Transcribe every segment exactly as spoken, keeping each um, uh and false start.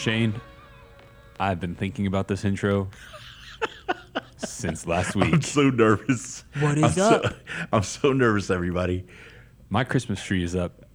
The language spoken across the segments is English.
Shane, I've been thinking about this intro since last week. I'm so nervous. What is I'm up? So, I'm so nervous, everybody. My Christmas tree is up,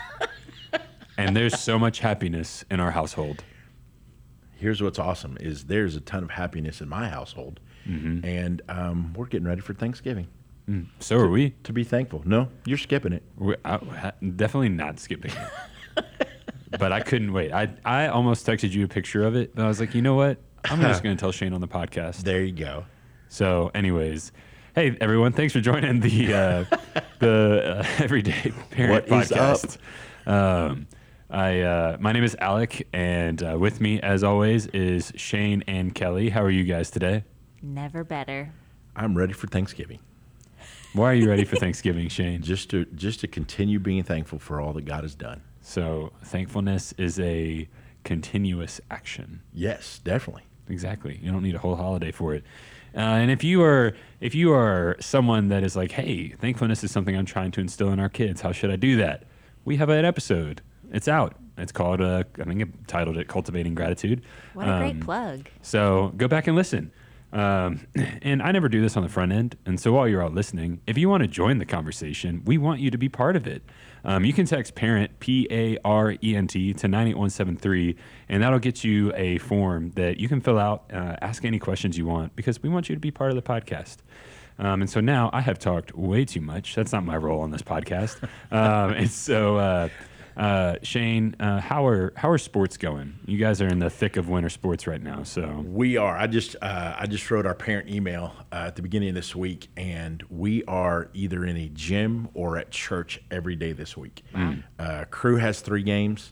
and there's so much happiness in our household. Here's what's awesome is there's a ton of happiness in my household, Mm-hmm. and um, we're getting ready for Thanksgiving. Mm, so are we. To be thankful. No, you're skipping it. We're I, ha- definitely not skipping it. But I couldn't wait. I I almost texted you a picture of it, but I was like, you know what? I'm just going to tell Shane on the podcast. There you go. So, anyways, hey everyone, thanks for joining the uh, the uh, Everyday Parent What is podcast. Um, I uh, my name is Alec, and uh, with me, as always, is Shane and Kelly. How are you guys today? Never better. I'm ready for Thanksgiving. Why are you ready for Thanksgiving, Shane? Just to just to continue being thankful for all that God has done. So, thankfulness is a continuous action. Yes, definitely. Exactly. You don't need a whole holiday for it. Uh, and if you are if you are someone that is like, hey, thankfulness is something I'm trying to instill in our kids, how should I do that? We have an episode. It's out. It's called, uh, I think I titled it Cultivating Gratitude. What a Um, great plug. So go back and listen. Um, and I never do this on the front end. And so while you're out listening, if you want to join the conversation, we want you to be part of it. Um, you can text parent, P A R E N T, to nine eight one seven three, and that'll get you a form that you can fill out, uh, ask any questions you want, because we want you to be part of the podcast. Um, and so now I have talked way too much. That's not my role on this podcast. Um, and so, uh, uh, Shane, uh, how are how are sports going? You guys are in the thick of winter sports right now, so We are. I just uh, I just wrote our parent email uh, at the beginning of this week, and we are either in a gym or at church every day this week. Uh, Crew has three games.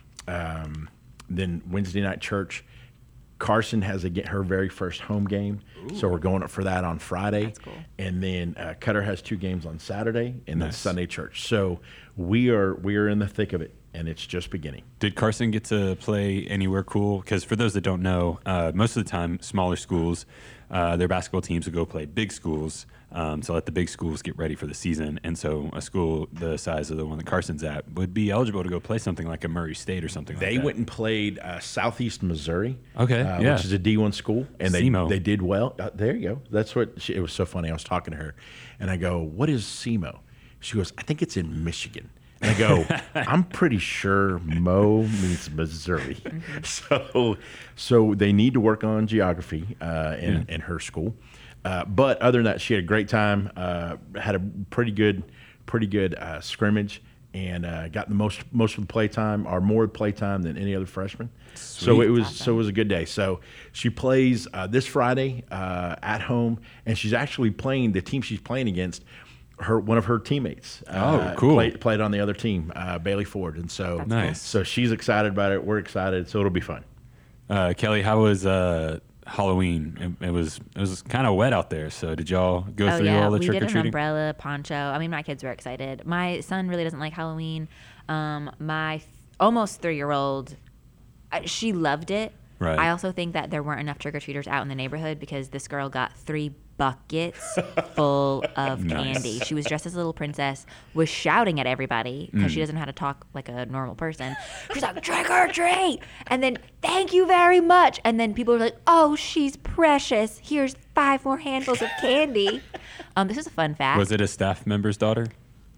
Um, then Wednesday night church. Carson has a, get her very first home game, so we're going up for that on Friday. That's cool. And then uh, Cutter has two games on Saturday, and then Nice. Sunday church. So we are we are in the thick of it, and it's just beginning. did Carson get to play anywhere cool? Because for those that don't know, uh, most of the time, smaller schools, uh, their basketball teams will go play big schools um, to let the big schools get ready for the season. And so a school the size of the one that Carson's at would be eligible to go play something like a Murray State or something They like that. went and played uh, Southeast Missouri, Okay, uh, yeah. which is a D one school, and they SEMO. they did well. Uh, there you go. That's what she, it was so funny. I was talking to her, and I go, "What is SEMO?" She goes, "I think it's in Michigan." And I go, "I'm pretty sure Mo means Missouri." so, so they need to work on geography uh, in Yeah. in her school. Uh, but other than that, she had a great time. Uh, had a pretty good, pretty good uh, scrimmage, and uh, got the most most of the play time, or more play time than any other freshman. So Sweet. it was Awesome. so it was a good day. So she plays uh, this Friday uh, at home, and she's actually playing the team she's playing against. Her one of her teammates. Uh, Oh, cool. Played, played on the other team, uh, Bailey Ford, and so That's Nice. So she's excited about it. We're excited. So it'll be fun. Uh, Kelly, how was uh, Halloween? It, it was it was kind of wet out there. So did y'all go Oh through yeah, all the we trick did or an treating? umbrella, poncho. I mean, my kids were excited. My son really doesn't like Halloween. Um, my th- almost three-year-old, uh, she loved it. Right. I also think that there weren't enough trick-or-treaters out in the neighborhood because this girl got three buckets full of Nice. candy. She was dressed as a little princess, was shouting at everybody because Mm. she doesn't know how to talk like a normal person. She's like, trick or treat! And then, thank you very much. And then people were like, oh, she's precious. Here's five more handfuls of candy. Um, this is a fun fact. Was it a staff member's daughter?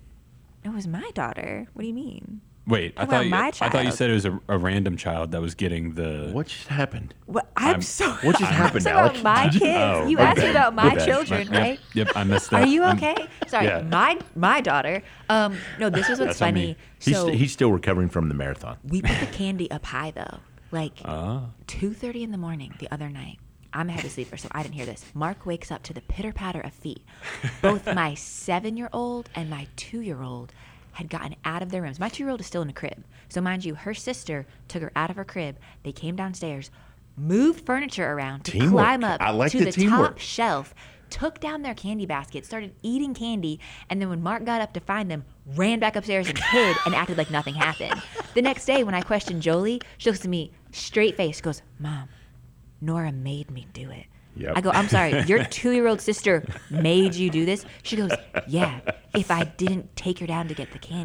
It was my daughter. What do you mean? Wait, I How thought about you, my I thought you child? said it was a, a random child that was getting the. What just happened? What? I'm, I'm- so. What just happened, I'm Alec? about my Did you- kids. Oh, you my asked me bad. about My my bad. children, My- right? Yep, yep, I missed that. Are you I'm- okay? Sorry, Yeah. my my daughter. Um, no, this is what's That's on funny. me. He's, So he's still recovering from the marathon. we put the candy up high though, like Ah. two thirty in the morning the other night. I'm a heavy sleeper, so I didn't hear this. Mark wakes up to the pitter patter of feet. Both my seven year old and my two year old had gotten out of their rooms. My two year old is still in the crib. So, mind you, her sister took her out of her crib. They came downstairs, moved furniture around to Teamwork. climb up I like to the the, teamwork. top shelf, took down their candy basket, started eating candy, and then when Mark got up to find them, ran back upstairs and hid and acted like nothing happened. The next day, when I questioned Jolie, she looks at me, straight face, goes, Mom, Nora made me do it. Yep. I go, I'm sorry, your two-year-old sister made you do this? She goes, yeah, if I didn't take her down to get the candy,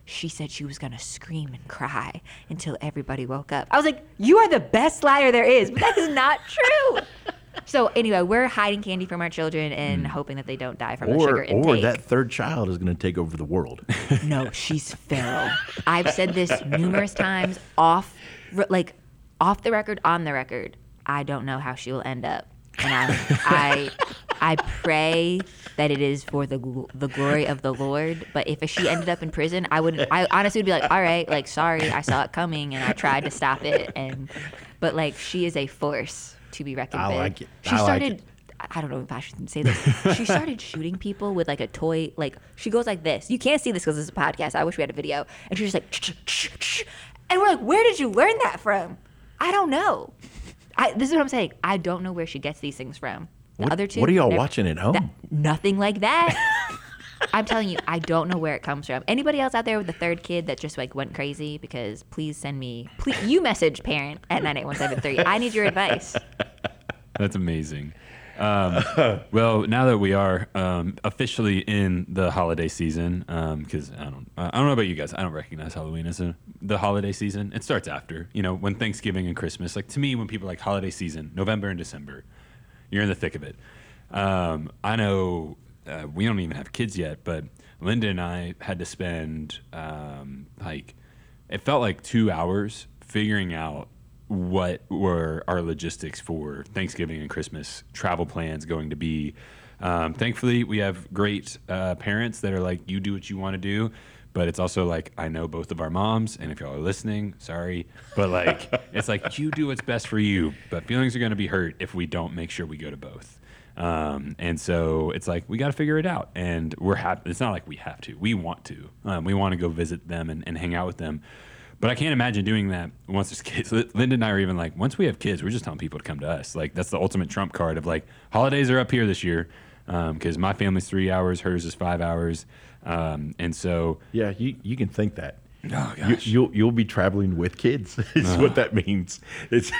she said she was going to scream and cry until everybody woke up. I was like, you are the best liar there is, but that is not true. So anyway, we're hiding candy from our children and mm. hoping that they don't die from or, the sugar intake. Or that third child is going to take over the world. No, she's feral. I've said this numerous times off, like off the record, on the record. I don't know how she will end up, and I, I, I pray that it is for the the glory of the Lord. But if she ended up in prison, I would, I honestly would be like, all right, like sorry, I saw it coming and I tried to stop it, and but like she is a force to be reckoned I with. like it. She I started. like it. I don't know if I should say this. She started shooting people with like a toy. Like she goes like this. You can't see this because it's a podcast. I wish we had a video. And she's just like, and we're like, where did you learn that from? I don't know. I, this is what I'm saying. I don't know where she gets these things from. The what, other two. What are y'all never, watching at home? That, nothing like that. I'm telling you, I don't know where it comes from. Anybody else out there with a third kid that just like went crazy? Because please send me. Please, you message parent at nine eight one seven three. I need your advice. That's amazing. Um, well, now that we are um, officially in the holiday season, because um, I don't, I don't know about you guys, I don't recognize Halloween as a, the holiday season. It starts after, you know, when Thanksgiving and Christmas. Like to me, when people are like holiday season, November and December, you're in the thick of it. Um, I know uh, we don't even have kids yet, but Linda and I had to spend um, like it felt like two hours figuring out what were our logistics for Thanksgiving and Christmas travel plans going to be. Um, thankfully, we have great uh, parents that are like, you do what you want to do. But it's also like, I know both of our moms, and if y'all are listening, sorry. But like, it's like, you do what's best for you. But feelings are going to be hurt if we don't make sure we go to both. Um, and so it's like, we got to figure it out. And we're happy. It's not like we have to. We want to. Um, we want to go visit them and, and hang out with them. But I can't imagine doing that once there's kids. Linda and I are even like, once we have kids, we're just telling people to come to us. Like, that's the ultimate trump card of like, holidays are up here this year because um, my family's three hours, hers is five hours. Um, and so. Yeah, you, you can think that. Oh, gosh. You, you'll, you'll be traveling with kids is uh. what that means. It's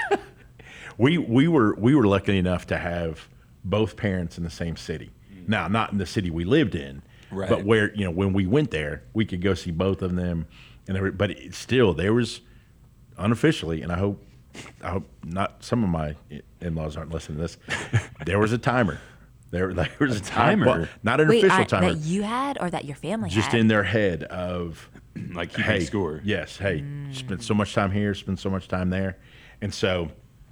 we, we, were, we were lucky enough to have both parents in the same city. Mm. Now, not in the city we lived in, right. But where, you know, when we went there, we could go see both of them. And there, but it, still, there was unofficially, and I hope, I hope not. Some of my in-laws aren't listening to this. There was a timer. There, there was a, a timer, well, not an Wait, official I, timer. That you had, or that your family just had? in their head of like keeping hey, score. Yes, hey, mm. spend so much time here, spend so much time there, and so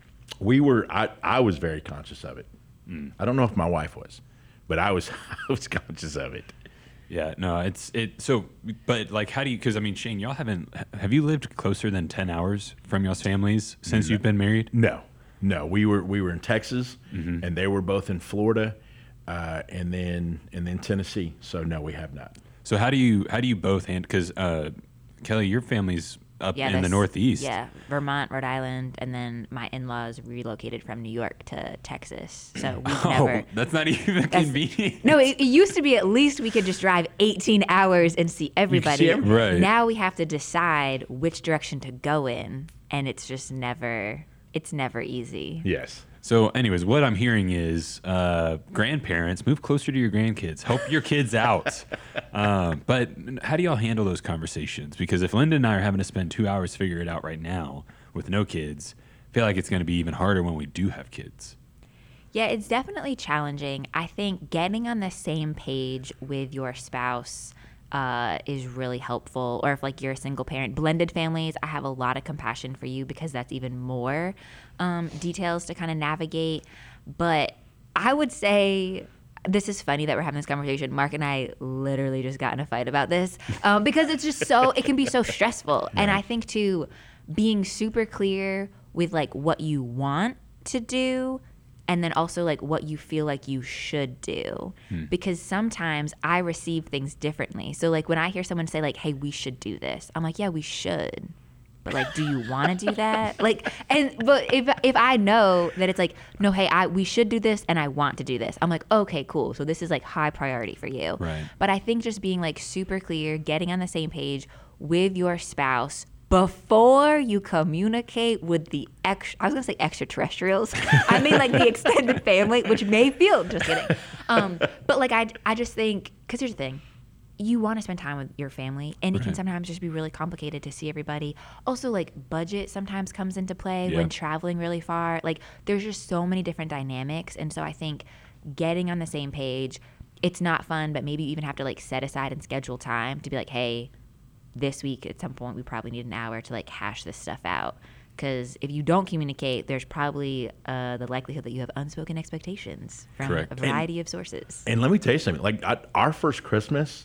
we were. I, I was very conscious of it. Mm. I don't know if my wife was, but I was. I was conscious of it. Yeah, no, it's it. So, but like, how do you? Because I mean, Shane, y'all haven't. Have you lived closer than ten hours from y'all's families since no. you've been married? No, no. We were we were in Texas, mm-hmm. and they were both in Florida, uh, and then and then Tennessee. So no, we have not. So how do you how do you both hand? Because uh, Kelly, your family's up yeah, in the Northeast. Yeah, Vermont, Rhode Island, and then my in-laws relocated from New York to Texas. So we've oh, never. That's not even that's, convenient. No, it, it used to be at least we could just drive eighteen hours and see everybody. See everybody. Right. Now we have to decide which direction to go in, and it's just never. It's never easy. Yes. So, anyways, what I'm hearing is uh, grandparents, move closer to your grandkids. Help your kids out. um, but how do y'all handle those conversations? Because if Linda and I are having to spend two hours figuring it out right now with no kids, I feel like it's going to be even harder when we do have kids. Yeah, it's definitely challenging. I think getting on the same page with your spouse uh, is really helpful. Or if like you're a single parent, blended families, I have a lot of compassion for you because that's even more um, details to kind of navigate. But I would say this is funny that we're having this conversation. Mark and I literally just got in a fight about this um, because it's just so, it can be so stressful. And I think too, being super clear with like what you want to do and then also like what you feel like you should do. Hmm. Because sometimes I receive things differently. So like when I hear someone say like, hey, we should do this, I'm like, yeah, we should. But like, do you want to do that? Like, and but if if I know that it's like, no, hey, I we should do this and I want to do this, I'm like, okay, cool. So this is like high priority for you. Right. But I think just being like super clear, getting on the same page with your spouse before you communicate with the ex, I was gonna say extraterrestrials. I mean like the extended family, which may feel, just kidding. Um, but like I, I just think, because here's the thing. you want to spend time with your family, and it can Right. sometimes just be really complicated to see everybody. Also, like, budget sometimes comes into play Yeah. when traveling really far. Like, there's just so many different dynamics, and so I think getting on the same page, it's not fun, but maybe you even have to like set aside and schedule time to be like, hey, this week at some point we probably need an hour to like hash this stuff out. Because if you don't communicate, there's probably uh, the likelihood that you have unspoken expectations from Correct. a variety of sources. And let me tell you something. Like I, our first Christmas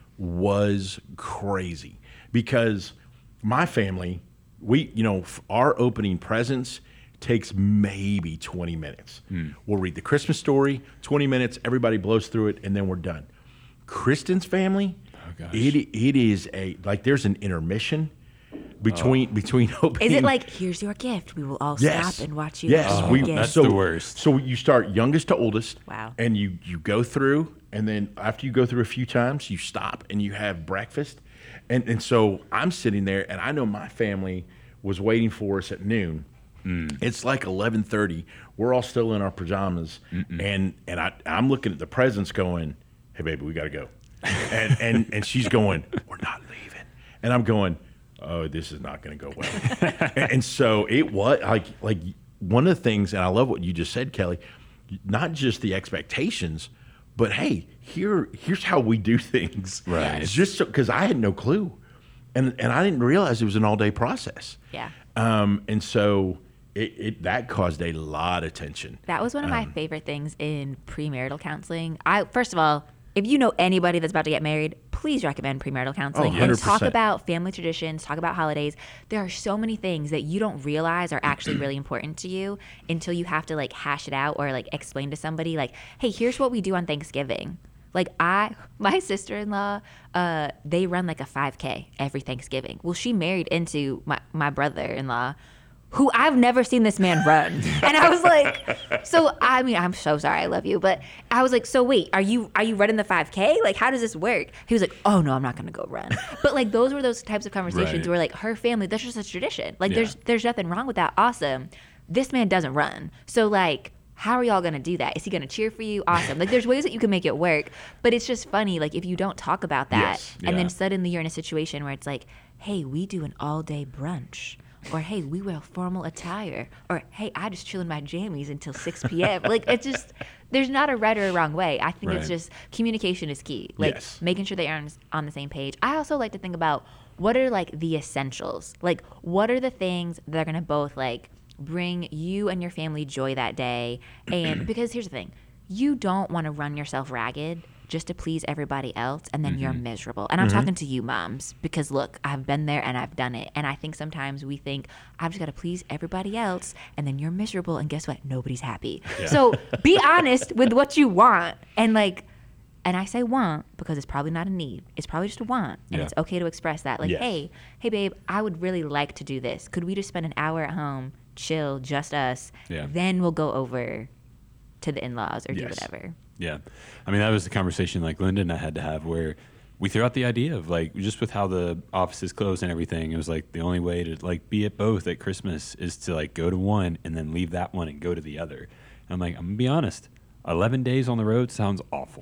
was crazy because my family, we, you know, f- our opening presents takes maybe twenty minutes. We'll read the Christmas story, twenty minutes, everybody blows through it, and then we're done. Kristen's family, gosh. it it is a like there's an intermission between between opening. Is it like, here's your gift, we will all Yes. stop and watch you Yes, open we, your gift. that's the worst. So you start youngest to oldest. Wow. And you you go through, and then after you go through a few times, you stop and you have breakfast, and and so I'm sitting there, and I know my family was waiting for us at noon. It's like eleven thirty. We're all still in our pajamas, and and I I'm looking at the presents, going, "Hey, baby, we got to go," and and and she's going, "We're not leaving," and I'm going, "Oh, this is not going to go well." and, and so it was like like one of the things, and I love what you just said, Kelly. Not just the expectations, but hey, here here's how we do things. Right. It's just because I had no clue, and and I didn't realize it was an all day process. Yeah. Um, and so it, it that caused a lot of tension. That was one of my Um, favorite things in premarital counseling. I first of all, if you know anybody that's about to get married, please recommend premarital counseling Oh, and talk one hundred percent. about family traditions, talk about holidays. There are so many things that you don't realize are actually really important to you until you have to like hash it out or like explain to somebody like, hey, here's what we do on Thanksgiving. Like I, my sister-in-law, uh, they run like a five K every Thanksgiving. Well, she married into my, my brother-in-law, who I've never seen this man run. And I was like, so, I mean, I'm so sorry, I love you. But I was like, so wait, are you are you running the five K? Like, how does this work? He was like, oh, no, I'm not going to go run. But like, those were those types of conversations Right. where like her family, that's just a tradition. Like Yeah. there's there's nothing wrong with that. Awesome. This man doesn't run. So like, how are y'all going to do that? Is he going to cheer for you? Awesome. Like there's ways that you can make it work. But it's just funny, like if you don't talk about that Yes. and Yeah. then suddenly you're in a situation where it's like, hey, we do an all day brunch. Or hey, we wear formal attire. Or hey, I just chill in my jammies until six p.m. Like it's just, there's not a right or a wrong way. I think it's Right. just communication is key. Like Yes. making sure they are on, on the same page. I also like to think about what are like the essentials. Like what are the things that are gonna both like bring you and your family joy that day. And because here's the thing, you don't want to run yourself ragged just to please everybody else and then you're miserable. And I'm talking to you moms because look, I've been there and I've done it. And I think sometimes we think I've just got to please everybody else and then you're miserable and guess what? Nobody's happy. So be honest with what you want and like, and I say want because it's probably not a need. It's probably just a want. And Yeah. it's okay to express that. Like, Yes. hey, hey babe, I would really like to do this. Could we just spend an hour at home, chill, just us? Yeah. Then we'll go over to the in-laws or do Yes. whatever. Yeah. I mean, that was the conversation like Linda and I had to have where we threw out the idea of like, just with how the offices closed and everything, it was like the only way to like be at both at Christmas is to like go to one and then leave that one and go to the other. And I'm like, I'm gonna be honest. eleven days on the road sounds awful.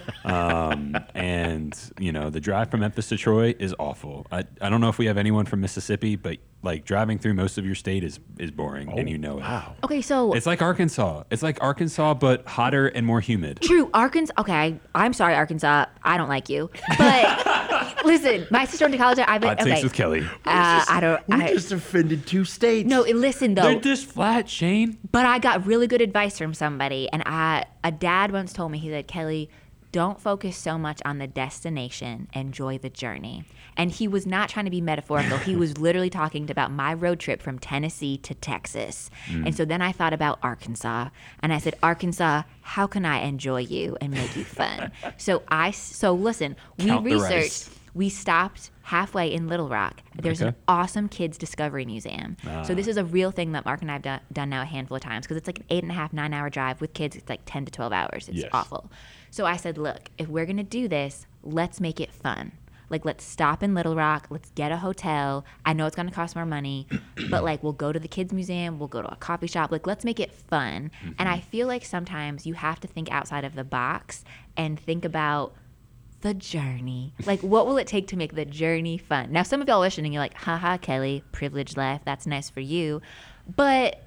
um, and, you know, the drive from Memphis to Troy is awful. I, I don't know if we have anyone from Mississippi, but like driving through most of your state is, is boring and you know it. Wow. Okay, so It's like Arkansas. It's like Arkansas, but hotter and more humid. true, Arkansas. Okay, I'm sorry, Arkansas. I don't like you. But listen, my sister went to college. I've been Hot okay. takes with Kelly. Uh, I don't. We I, just offended two states. no, listen though. They're this flat, Shane. But I got really good advice from somebody, and I a dad once told me, he said, Kelly, don't focus so much on the destination, enjoy the journey. And he was not trying to be metaphorical. He was literally talking about my road trip from Tennessee to Texas. And so then I thought about Arkansas, and I said, Arkansas, how can I enjoy you and make you fun? So I so listen, we Count the researched. rice. We stopped halfway in Little Rock. There's an Okay. awesome kids discovery museum. So this is a real thing that Mark and I have done, done now a handful of times because it's like an eight and a half, nine hour drive with kids. It's like ten to twelve hours. It's Yes. awful. So I said, look, if we're going to do this, let's make it fun. Like, let's stop in Little Rock. Let's get a hotel. I know it's going to cost more money, but like, we'll go to the kids museum. We'll go to a coffee shop. Like, let's make it fun. And I feel like sometimes you have to think outside of the box and think about the journey. Like, what will it take to make the journey fun? Now, some of y'all listening, you're like, haha, Kelly, privileged life. That's nice for you. But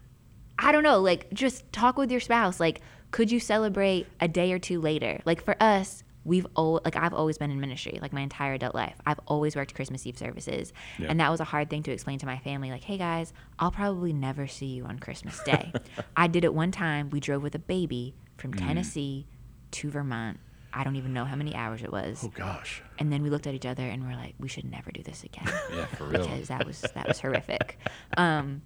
I don't know, like, just talk with your spouse. Like, could you celebrate a day or two later? Like, for us, we've al- like I've always been in ministry, like my entire adult life. I've always worked Christmas Eve services. Yeah. And that was a hard thing to explain to my family. Like, hey guys, I'll probably never see you on Christmas Day. I did it one time. We drove with a baby from mm. Tennessee to Vermont. I don't even know how many hours it was. Oh gosh. And then we looked at each other and we're like, we should never do this again. Yeah, for real. Because that was that was horrific. Um,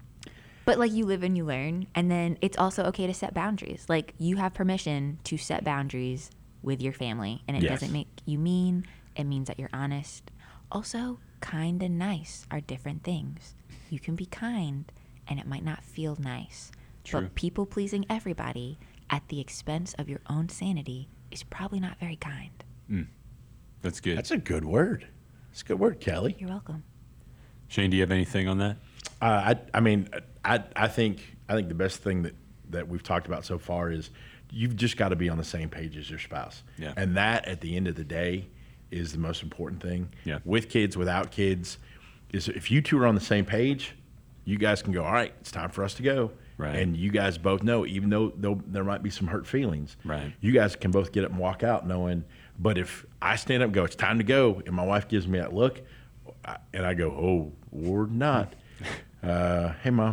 but like, you live and you learn. And then it's also okay to set boundaries. Like, you have permission to set boundaries with your family, and it yes. doesn't make you mean. It means that you're honest. Also, kind and nice are different things. You can be kind and it might not feel nice. True. But people pleasing everybody at the expense of your own sanity is probably not very kind. Mm. That's good. That's a good word. That's a good word, Kelly. You're welcome. Shane, do you have anything on that? Uh, I I mean I I think I think the best thing that, that we've talked about so far is you've just got to be on the same page as your spouse. Yeah. And that, at the end of the day, is the most important thing. Yeah. With kids, without kids, is if you two are on the same page, you guys can go, all right, it's time for us to go. Right. And you guys both know, even though there might be some hurt feelings, right. you guys can both get up and walk out knowing, but if I stand up and go, it's time to go, and my wife gives me that look, and I go, oh, or not. Uh, hey, Mom.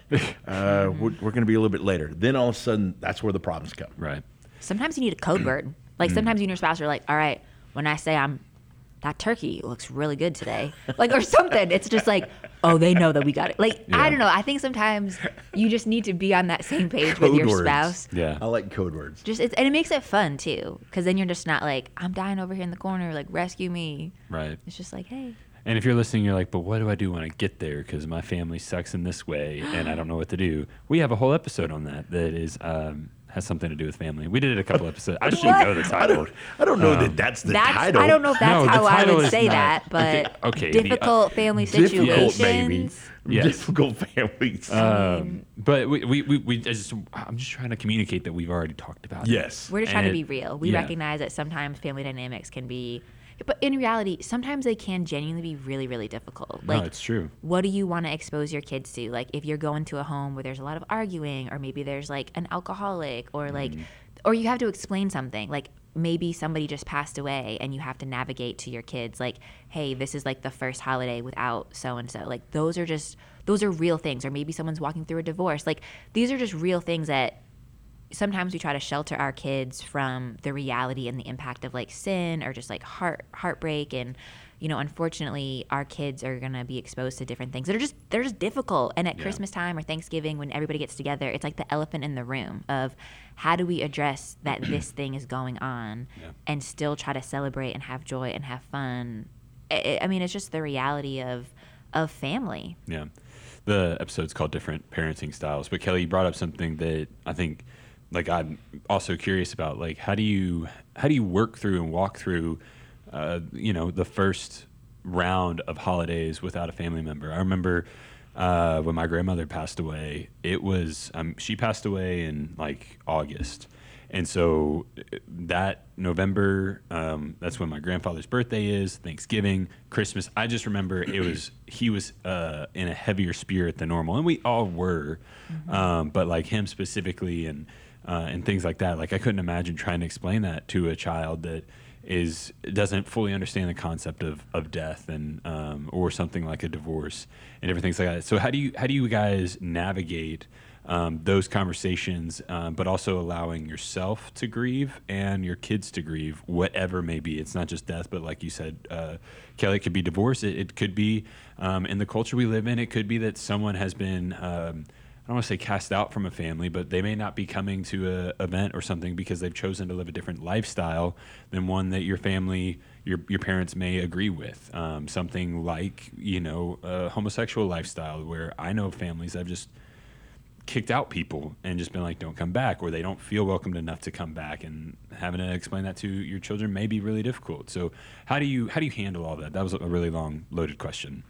Uh, we're, we're going to be a little bit later. Then all of a sudden, that's where the problems come. Right. Sometimes you need a code word. Like, sometimes you and your spouse are like, all right, when I say I'm, that turkey looks really good today. Like, or something. It's just like, oh, they know that we got it. Like, yeah. I don't know. I think sometimes you just need to be on that same page code with your words. spouse. Yeah. I like code words. Just it's, and it makes it fun, too. Because then you're just not like, I'm dying over here in the corner. Like, rescue me. Right. It's just like, hey. And if you're listening, you're like, but what do I do when I get there? Because my family sucks in this way, and I don't know what to do. We have a whole episode on that that is um, has something to do with family. We did it a couple episodes. I should know the title. I don't, I don't know um, that that's the that's, title. I don't know if that's no, how I would say not, that, but okay, okay, difficult the, uh, family difficult, situations. Baby. Yes. Difficult families. Um, but we, we, we, we just, I'm just trying to communicate that we've already talked about it. Yes. We're just trying and, to be real. We yeah. recognize that sometimes family dynamics can be, but in reality, sometimes they can genuinely be really, really difficult. Like, no, it's true. What do you want to expose your kids to? Like, if you're going to a home where there's a lot of arguing, or maybe there's like an alcoholic, or like, mm. or you have to explain something. Like, maybe somebody just passed away and you have to navigate to your kids like, hey, this is like the first holiday without so-and-so. Like, those are just, those are real things. Or maybe someone's walking through a divorce. Like, these are just real things that sometimes we try to shelter our kids from the reality and the impact of like sin or just like heart heartbreak. And, you know, unfortunately, our kids are going to be exposed to different things that are just, they're just difficult. And at yeah. Christmas time or Thanksgiving, when everybody gets together, it's like the elephant in the room of how do we address that this thing is going on yeah. and still try to celebrate and have joy and have fun. I, I mean, it's just the reality of, of family. Yeah. The episode's called Different Parenting Styles. But Kelly, you brought up something that I think, like, I'm also curious about, like, how do you how do you work through and walk through, uh, you know, the first round of holidays without a family member? I remember uh, when my grandmother passed away. It was um, she passed away in like August, and so that November, um, that's when my grandfather's birthday is, Thanksgiving, Christmas. I just remember it was he was uh, in a heavier spirit than normal, and we all were, mm-hmm. um, but like him specifically, and. Uh, and things like that. Like, I couldn't imagine trying to explain that to a child that is doesn't fully understand the concept of, of death and um, or something like a divorce and everything like that. So how do you how do you guys navigate um, those conversations, um, but also allowing yourself to grieve and your kids to grieve, whatever may be? It's not just death, but like you said, uh, Kelly, it could be divorce. It, it could be um, in the culture we live in. It could be that someone has been. Um, I don't want to say cast out from a family, but they may not be coming to an event or something because they've chosen to live a different lifestyle than one that your family, your your parents may agree with. Um, something like, you know, a homosexual lifestyle, where I know families that have just kicked out people and just been like, don't come back, or they don't feel welcomed enough to come back, and having to explain that to your children may be really difficult. So how do you how do you handle all that? That was a really long, loaded question.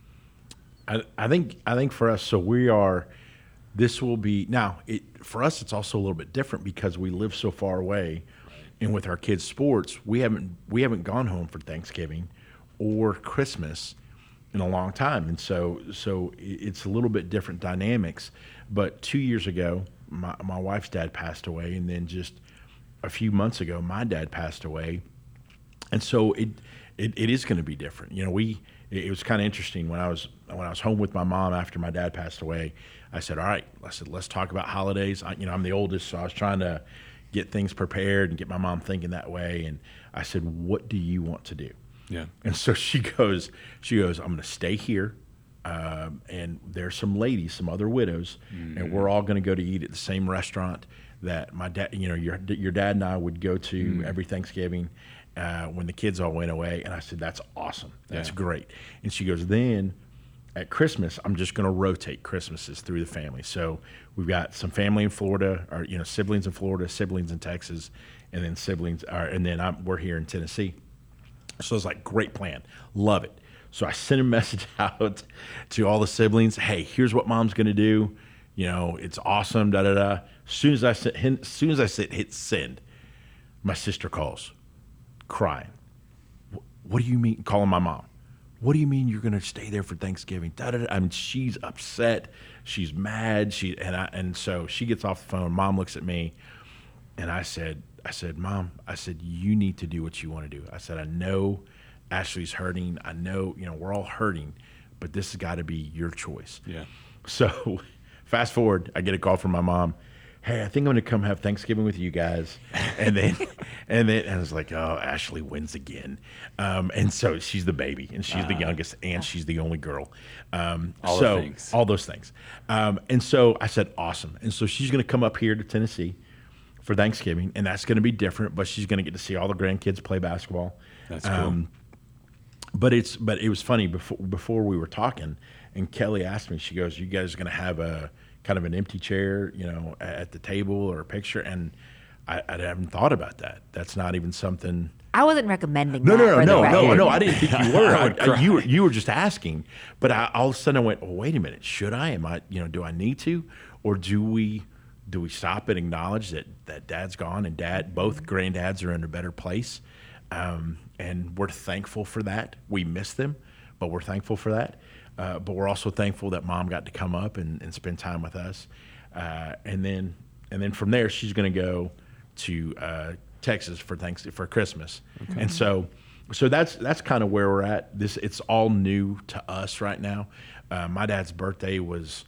I, I think I think for us, so we are. This will be now. It for us. It's also a little bit different because we live so far away, And with our kids' sports, we haven't we haven't gone home for Thanksgiving or Christmas in a long time, and so so it's a little bit different dynamics. But two years ago, my my wife's dad passed away, and then just a few months ago, my dad passed away, and so it it, it is going to be different. You know, we it, it was kind of interesting when I was when I was home with my mom after my dad passed away. I said, "All right," I said, "let's talk about holidays." I, you know, I'm the oldest, so I was trying to get things prepared and get my mom thinking that way. And I said, "What do you want to do?" Yeah. And so she goes, she goes, "I'm going to stay here. Um, and there's some ladies, some other widows, mm-hmm. and we're all going to go to eat at the same restaurant that my dad, you know, your your dad and I would go to mm-hmm. every Thanksgiving uh, when the kids all went away." And I said, "That's awesome. That's yeah. great." And she goes, "Then at Christmas, I'm just going to rotate Christmases through the family. So we've got some family in Florida, or you know, siblings in Florida, siblings in Texas, and then siblings, or, and then I'm, we're here in Tennessee." So it's like, great plan, love it. So I sent a message out to all the siblings. "Hey, here's what mom's going to do. You know, it's awesome. Da da da." As soon as I sent, as soon as I said hit send, my sister calls, crying. "What do you mean?" Calling my mom. "What do you mean you're going to stay there for Thanksgiving?" Da, da, da. I mean, she's upset. She's mad. She and I and so she gets off the phone. Mom looks at me, and I said, "I said, Mom, I said, you need to do what you want to do." I said, "I know Ashley's hurting. I know, you know, we're all hurting, but this has got to be your choice." Yeah. So fast forward, I get a call from my mom. "Hey, I think I'm going to come have Thanksgiving with you guys." And then, and then and I was like, "Oh, Ashley wins again." Um, and so she's the baby, and she's uh, the youngest, and she's the only girl. Um, all so, the things. All those things. Um, and so I said, "Awesome." And so she's going to come up here to Tennessee for Thanksgiving, and that's going to be different, but she's going to get to see all the grandkids play basketball. That's cool. Um, but it's but it was funny before before we were talking, and Kelly asked me, she goes, "You guys are going to have a kind of an empty chair, you know, at the table or a picture?" And I, I haven't thought about that. That's not even something. I wasn't recommending no, that. No, for no, the no, no, record. no. I didn't think you were. I, I, you were. You were just asking. But I, all of a sudden, I went, "Well, wait a minute. Should I? Am I? You know, do I need to, or do we? Do we stop and acknowledge that that Dad's gone and Dad, both granddads are in a better place, um, and we're thankful for that. We miss them, but we're thankful for that. Uh, but we're also thankful that Mom got to come up and, and spend time with us, uh, and then and then from there she's going to go to uh, Texas for thanks for Christmas, okay. And so so that's that's kind of where we're at. This it's all new to us right now. Uh, my dad's birthday was,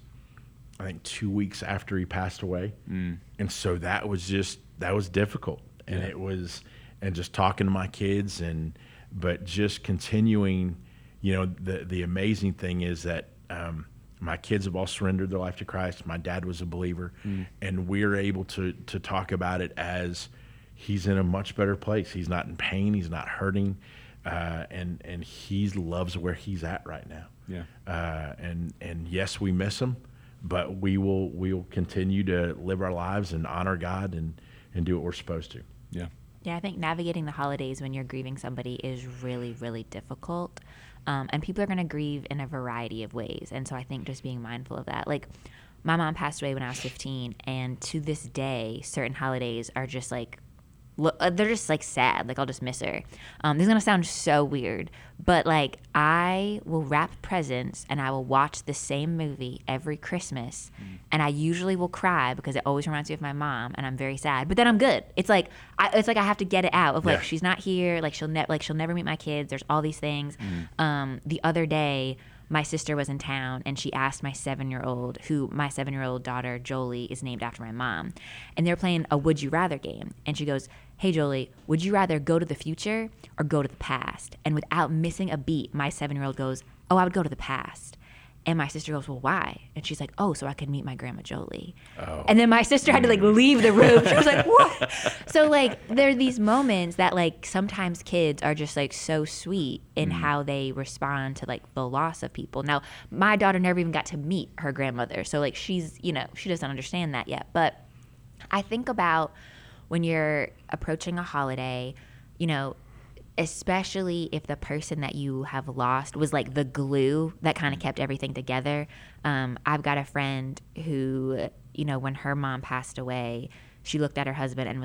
I think, two weeks after he passed away, mm. and so that was just that was difficult, and yeah. it was and just talking to my kids and but just continuing. You know, the the amazing thing is that um, my kids have all surrendered their life to Christ. My dad was a believer, mm. and we're able to to talk about it as he's in a much better place. He's not in pain. He's not hurting, uh, and and he loves where he's at right now. Yeah. Uh, and and yes, we miss him, but we will we will continue to live our lives and honor God and and do what we're supposed to. Yeah. Yeah, I think navigating the holidays when you're grieving somebody is really, really difficult. Um, and people are going to grieve in a variety of ways. And so I think just being mindful of that. Like, my mom passed away when I was fifteen, and to this day, certain holidays are just like, look, they're just like sad. Like, I'll just miss her. Um, this is going to sound so weird, but like, I will wrap presents and I will watch the same movie every Christmas. Mm. And I usually will cry because it always reminds me of my mom, and I'm very sad, but then I'm good. It's like, I, it's like I have to get it out of like, yeah. she's not here. Like she'll never, like she'll never meet my kids. There's all these things. Mm. Um, the other day, my sister was in town, and she asked my seven-year-old, who my seven-year-old daughter, Jolie, is named after my mom. And they're playing a Would You Rather game. And she goes, "Hey, Jolie, would you rather go to the future or go to the past?" And without missing a beat, my seven-year-old goes, "Oh, I would go to the past." And my sister goes, "Well, why?" And she's like, "Oh, so I could meet my grandma Jolie." Oh. And then my sister had to like leave the room. She was like, "What?" So like, there are these moments that like sometimes kids are just like so sweet in mm. how they respond to like the loss of people. Now, my daughter never even got to meet her grandmother, so like she's, you know, she doesn't understand that yet. But I think about when you're approaching a holiday, you know, especially if the person that you have lost was like the glue that kind of kept everything together. Um, I've got a friend who, you know, when her mom passed away, she looked at her husband and was like,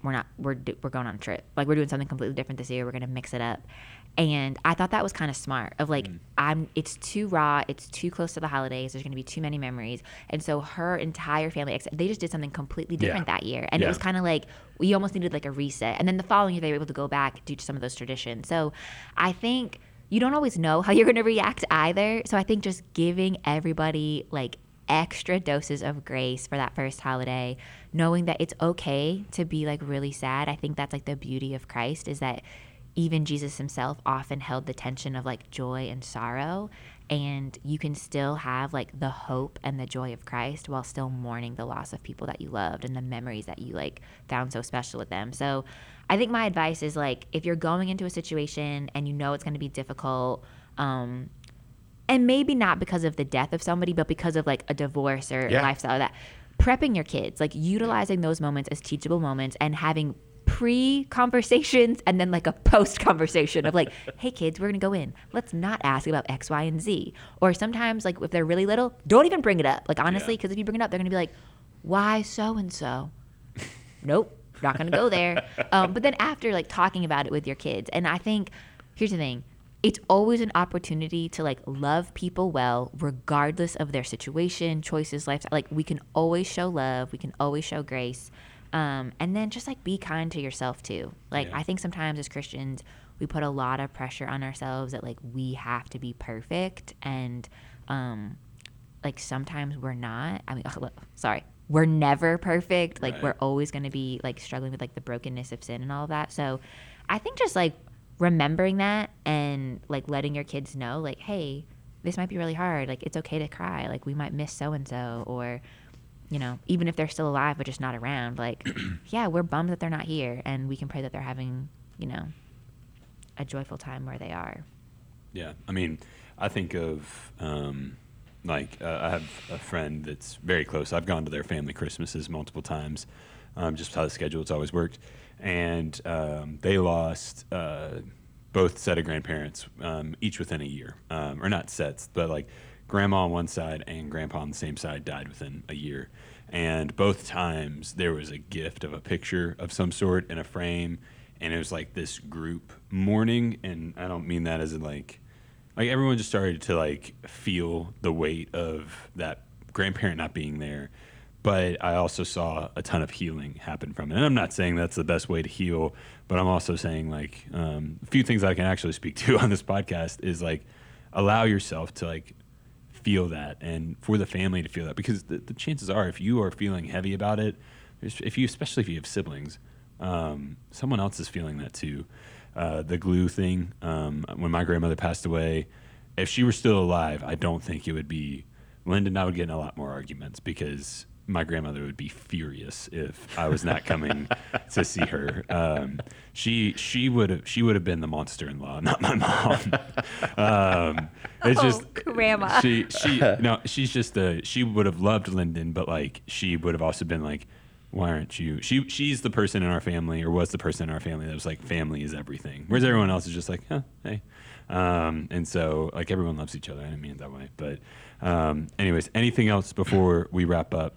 we're not we're do- we're going on a trip. Like we're doing something completely different this year. We're gonna mix it up. And I thought that was kind of smart. Of like, mm. I'm. It's too raw. It's too close to the holidays. There's gonna be too many memories. And so her entire family, they just did something completely different yeah. that year. And yeah. it was kind of like we almost needed like a reset. And then the following year, they were able to go back due to some of those traditions. So I think you don't always know how you're gonna react either. So I think just giving everybody like extra doses of grace for that first holiday, knowing that it's okay to be like really sad. I think that's like the beauty of Christ, is that even Jesus himself often held the tension of like joy and sorrow, and you can still have like the hope and the joy of Christ while still mourning the loss of people that you loved and the memories that you like found so special with them. So I think my advice is like, if you're going into a situation and you know it's going to be difficult, um, and maybe not because of the death of somebody, but because of like a divorce or yeah. lifestyle, that prepping your kids, like utilizing those moments as teachable moments and having pre-conversations and then like a post-conversation of like, hey kids, we're gonna go in, let's not ask about X, Y, and Z. Or sometimes like if they're really little, don't even bring it up, like honestly, because yeah. if you bring it up, they're gonna be like, why so-and-so? Nope, not gonna go there. Um, but then after like talking about it with your kids, and I think here's the thing, it's always an opportunity to like love people well, regardless of their situation, choices, lifestyle. Like we can always show love, we can always show grace. Um, and then just like be kind to yourself too. Like yeah. I think sometimes as Christians, we put a lot of pressure on ourselves that like we have to be perfect, and um, like sometimes we're not. I mean, oh, look, sorry, we're never perfect. Like right. we're always going to be like struggling with like the brokenness of sin and all of that. So I think just like remembering that and like letting your kids know like, hey, this might be really hard. Like it's okay to cry. Like we might miss so and so, or you know, even if they're still alive but just not around, like, yeah, we're bummed that they're not here, and we can pray that they're having, you know, a joyful time where they are. Yeah, I mean, I think of, um, like, uh, I have a friend that's very close. I've gone to their family Christmases multiple times, um, just how the schedule it's always worked. And um, they lost uh, both set of grandparents, um, each within a year. Um, or not sets, but, like, grandma on one side and grandpa on the same side died within a year. And both times there was a gift of a picture of some sort in a frame, and it was like this group mourning. And I don't mean that as in like, like everyone just started to like feel the weight of that grandparent not being there. But I also saw a ton of healing happen from it. And I'm not saying that's the best way to heal, but I'm also saying like um, a few things I can actually speak to on this podcast is like allow yourself to like feel that, and for the family to feel that, because the, the chances are if you are feeling heavy about it, if you, especially if you have siblings, um, someone else is feeling that too. Uh, the glue thing, um, when my grandmother passed away, if she were still alive, I don't think it would be, Linda and I would get in a lot more arguments because my grandmother would be furious if I was not coming to see her. Um, she she would have she would have been the monster-in-law, not my mom. um, it's oh, just grandma. She she no, she's just a she would have loved Lyndon, but like she would have also been like, why aren't you? She she's the person in our family, or was the person in our family that was like, family is everything. Whereas everyone else is just like, huh, hey. Um, and so like everyone loves each other. I didn't mean it that way, but um, anyways, anything else before we wrap up?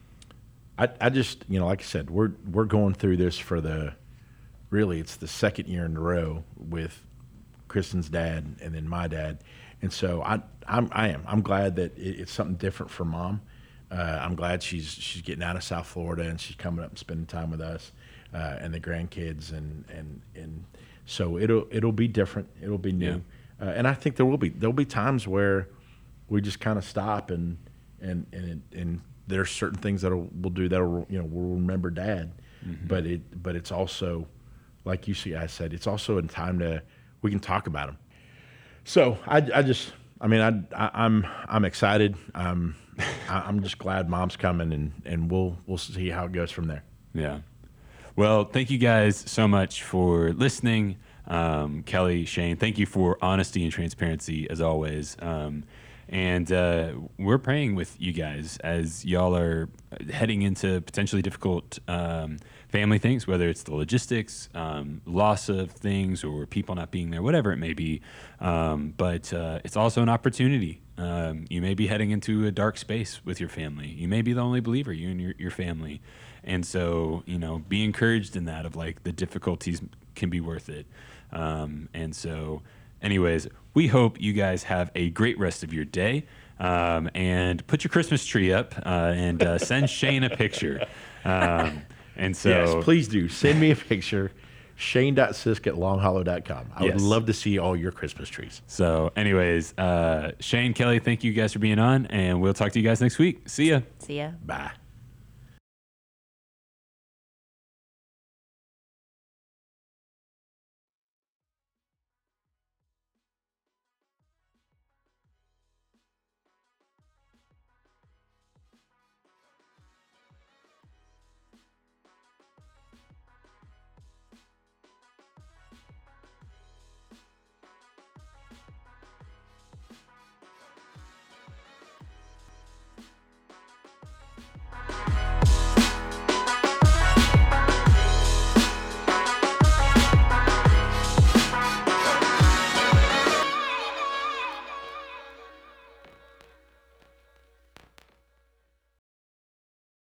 I, I just, you know, like I said, we're we're going through this for the, really, it's the second year in a row with Kristen's dad and then my dad, and so I I'm I am I'm glad that it, it's something different for Mom. Uh, I'm glad she's she's getting out of South Florida and she's coming up and spending time with us uh, and the grandkids, and and and so it'll it'll be different. It'll be new, yeah. uh, and I think there will be there'll be times where we just kind of stop and and and and. There's certain things that we'll do that you know we'll remember Dad, mm-hmm. but it but it's also, like you see, I said, it's also a time to we can talk about them. So I, I just I mean I, I I'm I'm excited. I'm I'm just glad Mom's coming, and, and we'll we'll see how it goes from there. Yeah. Well, thank you guys so much for listening. Um, Kelly, Shane, thank you for honesty and transparency as always. Um, And uh, we're praying with you guys as y'all are heading into potentially difficult um, family things, whether it's the logistics, um, loss of things, or people not being there, whatever it may be. Um, but uh, it's also an opportunity. Um, you may be heading into a dark space with your family. You may be the only believer, you and your, your family. And so, you know, be encouraged in that of like the difficulties can be worth it. Um, and so anyways, we hope you guys have a great rest of your day. Um, and put your Christmas tree up uh, and uh, send Shane a picture. Um, and so, yes, please do. Send me a picture. Shane dot sisk at long hollow dot com. I Yes. would love to see all your Christmas trees. So, anyways, uh, Shane, Kelly, thank you guys for being on, and we'll talk to you guys next week. See ya. See ya. Bye.